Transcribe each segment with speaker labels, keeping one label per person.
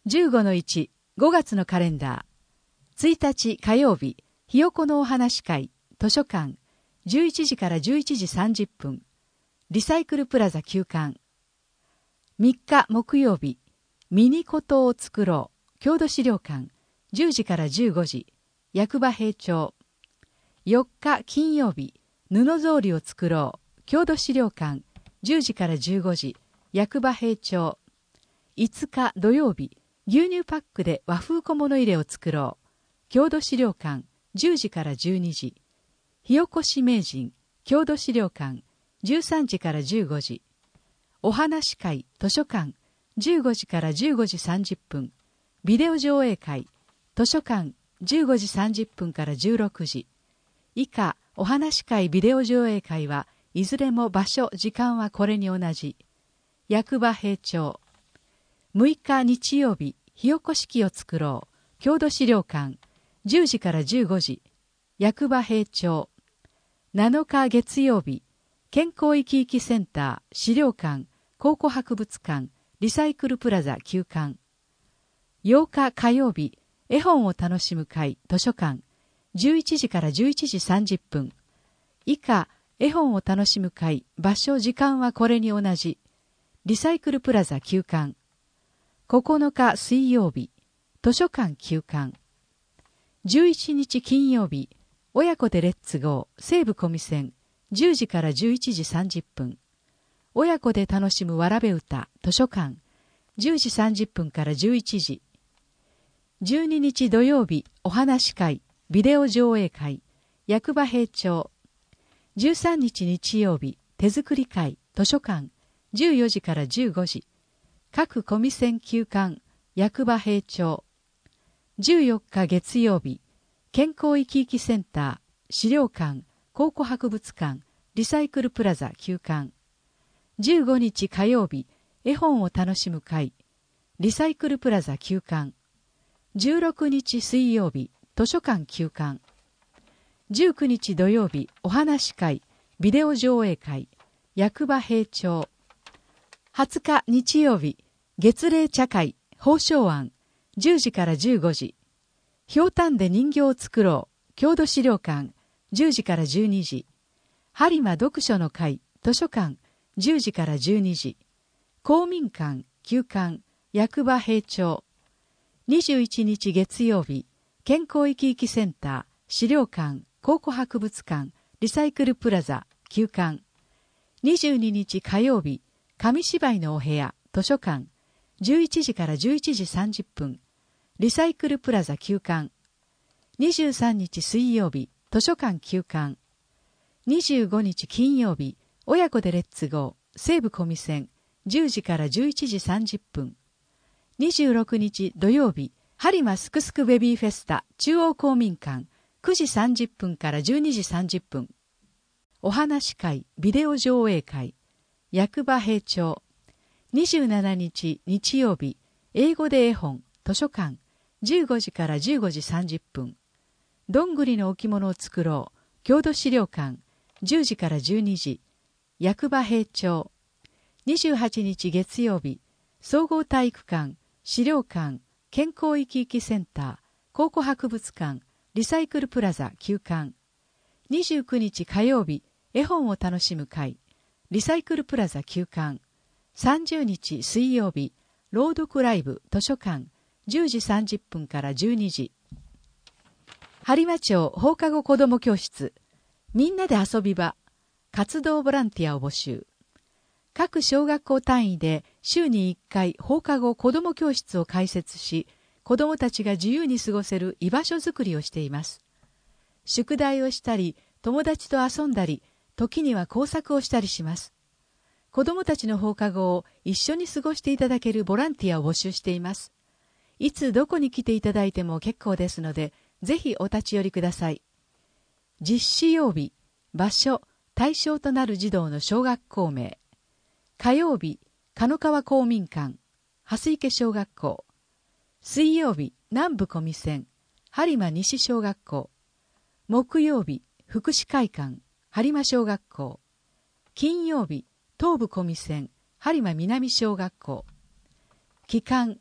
Speaker 1: 15-1、5月のカレンダー。1日火曜日、ひよこのお話会、図書館、11時から11時30分。リサイクルプラザ休館。3日木曜日、ミニコトを作ろう、郷土資料館、10時から15時。役場閉庁。4日金曜日、布草履を作ろう、郷土資料館、10時から15時。役場閉庁。5日土曜日、牛乳パックで和風小物入れを作ろう。郷土資料館、10時から12時。火起こし名人、郷土資料館、13時から15時。お話会、図書館、15時から15時30分。ビデオ上映会、図書館、15時30分から16時。以下、お話会ビデオ上映会はいずれも場所、時間はこれに同じ。役場閉庁。6日日曜日、火起こし器を作ろう、郷土資料館、10時から15時。役場閉庁。7日月曜日、健康生き生きセンター、資料館、考古博物館、リサイクルプラザ休館。8日火曜日、絵本を楽しむ会、図書館、11時から11時30分。以下、絵本を楽しむ会、場所、時間はこれに同じ。リサイクルプラザ休館。9日水曜日、図書館休館。11日金曜日、親子でレッツゴー、西武小見線、10時から11時30分。親子で楽しむわらべ歌、図書館、10時30分から11時。12日土曜日、お話会、ビデオ上映会、役場閉庁。13日日曜日、手作り会、図書館、14時から15時。各小見線休館、役場閉庁。14日月曜日、健康生き生きセンター、資料館、考古博物館、リサイクルプラザ休館。15日火曜日、絵本を楽しむ会、リサイクルプラザ休館。16日水曜日、図書館休館。19日土曜日、お話会、ビデオ上映会、役場閉庁。20日日曜日、月例茶会、宝生庵、10時から15時。ひょうたんで人形を作ろう、郷土資料館、10時から12時。播磨読書の会、図書館、10時から12時。公民館、休館、役場閉庁。21日月曜日、健康生き生きセンター、資料館、考古博物館、リサイクルプラザ、休館。22日火曜日、紙芝居のお部屋、図書館、11時から11時30分。リサイクルプラザ休館。23日水曜日、図書館休館。25日金曜日、親子でレッツゴー、西武小見線、10時から11時30分。26日土曜日、播磨すくすくベビーフェスタ中央公民館、9時30分から12時30分。お話会、ビデオ上映会、役場閉庁。27日日曜日、英語で絵本、図書館、15時から15時30分。どんぐりの置物を作ろう、郷土資料館、10時から12時。役場閉庁。28日月曜日、総合体育館、資料館、健康生き生きセンター、考古博物館、リサイクルプラザ休館。29日火曜日、絵本を楽しむ会、リサイクルプラザ休館。30日水曜日、朗読ライブ図書館、10時30分から12時。播磨町放課後子ども教室、みんなで遊び場、活動ボランティアを募集。各小学校単位で週に1回放課後子ども教室を開設し、子どもたちが自由に過ごせる居場所づくりをしています。宿題をしたり、友達と遊んだり、時には工作をしたりします。子どもたちの放課後を一緒に過ごしていただけるボランティアを募集しています。いつどこに来ていただいても結構ですので、ぜひお立ち寄りください。実施曜日、場所、対象となる児童の小学校名。火曜日、鹿川公民館、蓮池小学校。水曜日、南部小見線、播磨西小学校。木曜日、福祉会館、播磨小学校。金曜日、東部小見線、播磨南小学校。期間、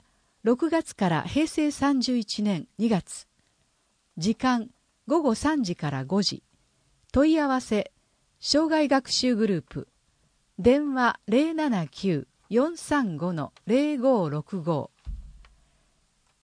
Speaker 1: 6月から平成31年2月。時間午後3時から5時。問い合わせ生涯学習グループ。電話 079-435-0565